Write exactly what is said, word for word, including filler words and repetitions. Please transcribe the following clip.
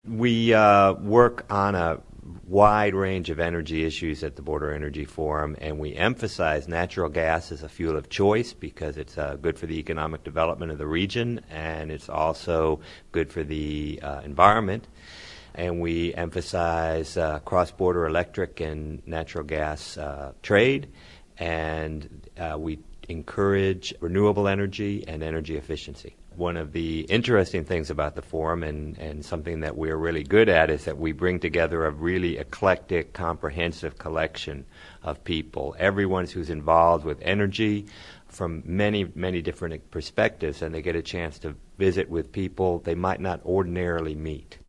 We uh, work on a wide range of energy issues at the Border Energy Forum, and we emphasize natural gas as a fuel of choice because it's uh, good for the economic development of the region, and it's also good for the uh, environment. And we emphasize uh, cross-border electric and natural gas uh, trade, and uh, we encourage renewable energy and energy efficiency. One of the interesting things about the forum, and, and something that we're really good at, is that we bring together a really eclectic, comprehensive collection of people. Everyone who's involved with energy from many, many different perspectives, and they get a chance to visit with people they might not ordinarily meet.